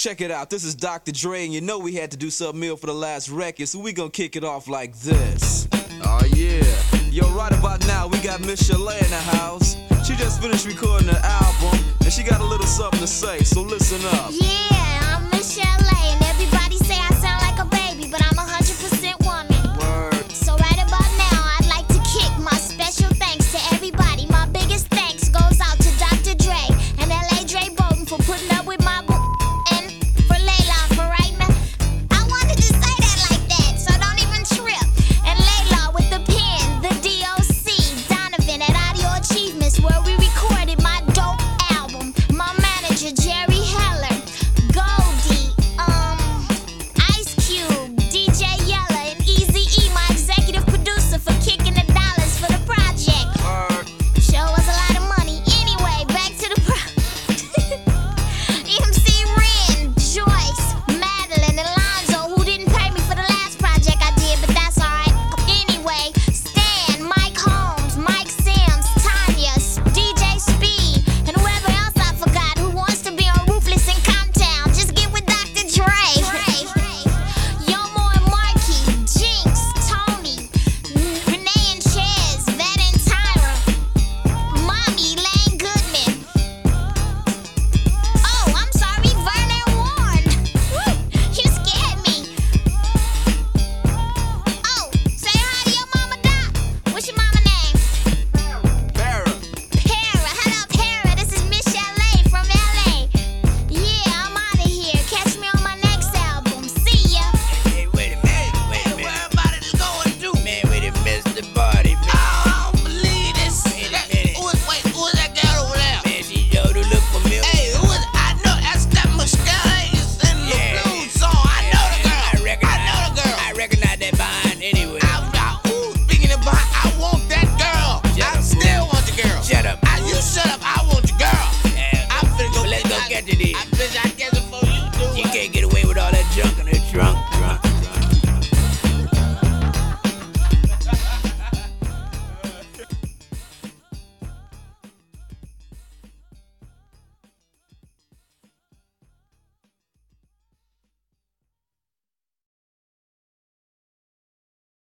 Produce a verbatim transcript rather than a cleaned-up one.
Check it out, this is Doctor Dre, and you know we had to do something ill for the last record, so we gonna kick it off like this. Oh yeah. Yo, right about now we got Miss Chalet in the house. She just finished recording her album, and she got a little something to say, so listen up. Yeah.